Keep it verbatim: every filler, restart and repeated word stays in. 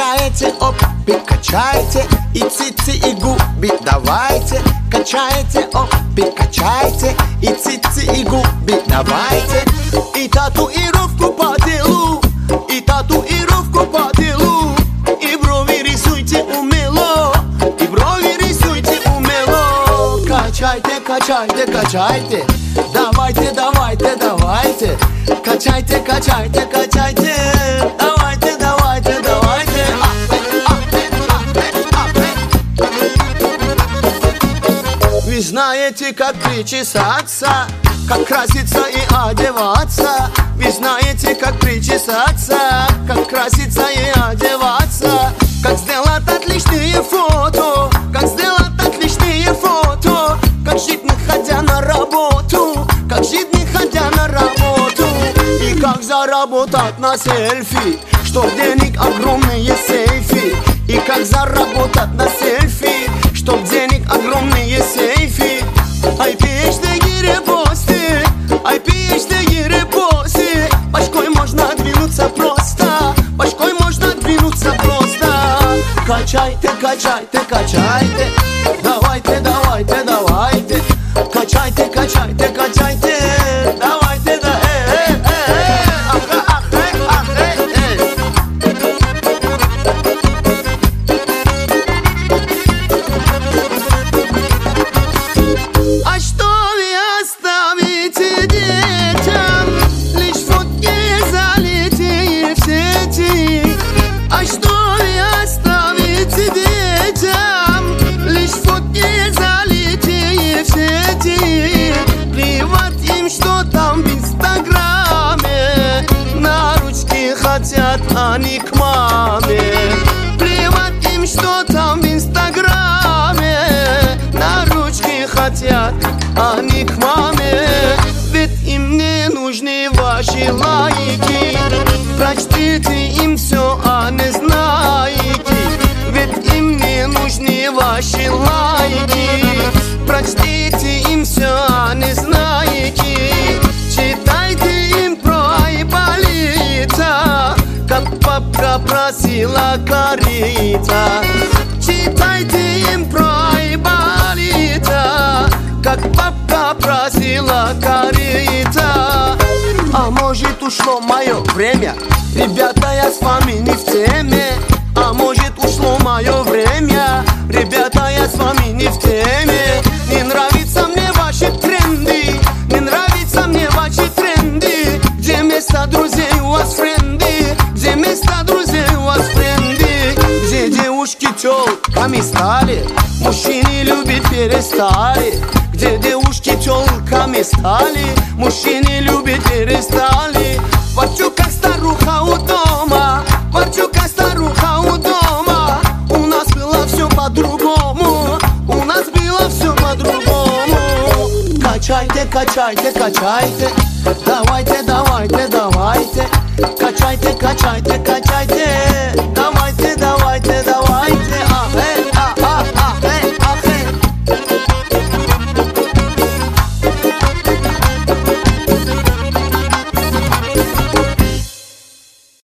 Качаете, оп, и качайте, и цицы, и губи давайте. Качаете, оп, и качайте, и цицы, и губи давайте. И татуировку по телу, и татуировку по телу, и брови рисуйте умело, и брови рисуйте умело. Качайте, качайте, качайте, давайте, давайте, давайте. Качайте, качайте, качайте, давайте, давайте, давайте. Вы знаете, как причесаться, как краситься и одеваться. Вы знаете, как причесаться, как краситься и одеваться. Как сделать отличные фото, как сделать отличные фото. Как жить, не ходя на работу, как жить, не ходя на работу. И как заработать на селфи, чтоб денег огромные сейфи. И как заработать на селфи, чтоб денег огромные сейфи. Ай печные репосты, ай печные репосты. Башкой можно двинуться просто, башкой можно двинуться просто. Качайте, качайте, качайте, давайте, давайте, давайте. Качайте, качайте, качайте, давайте, да, э, э, э, э. Ах, ах, э, ах, э, э. А что вы оставите детям? Лишь фотки залитые в сети. А что вы оставите детям? Лишь фотки залитые в сети. Плевать им, что там в инстаграме. На ручки хотят они к маме. Плевать им, что там в инстаграме. На ручки хотят они к маме. Ведь им не нужны ваши лайки. Прочтите им все, а не знаете. Ведь им не нужны ваши лайки. Прочтите им все, а не знаете. Читайте им про Айболита, как папка просила корита. Читайте им про Айболита, как папка просила корита. А может ушло мое время, ребята, я с вами не в теме. А может ушло мое время, ребята, я с вами не в теме. Не нравятся мне ваши тренды, не нравятся мне ваши тренды. Где место друзей у вас френды, где место друзей у вас френды. Где девушки тёлками стали, мужчины любить перестали. Где девушки тёлками стали, мужчины любить перестали. Ворчу как старуха у дома, ворчу как старуха у дома. У нас было все по-другому, у нас было все по-другому. Качайте, качайте, качайте, давайте, давайте, давайте. Качайте, качайте, качайте.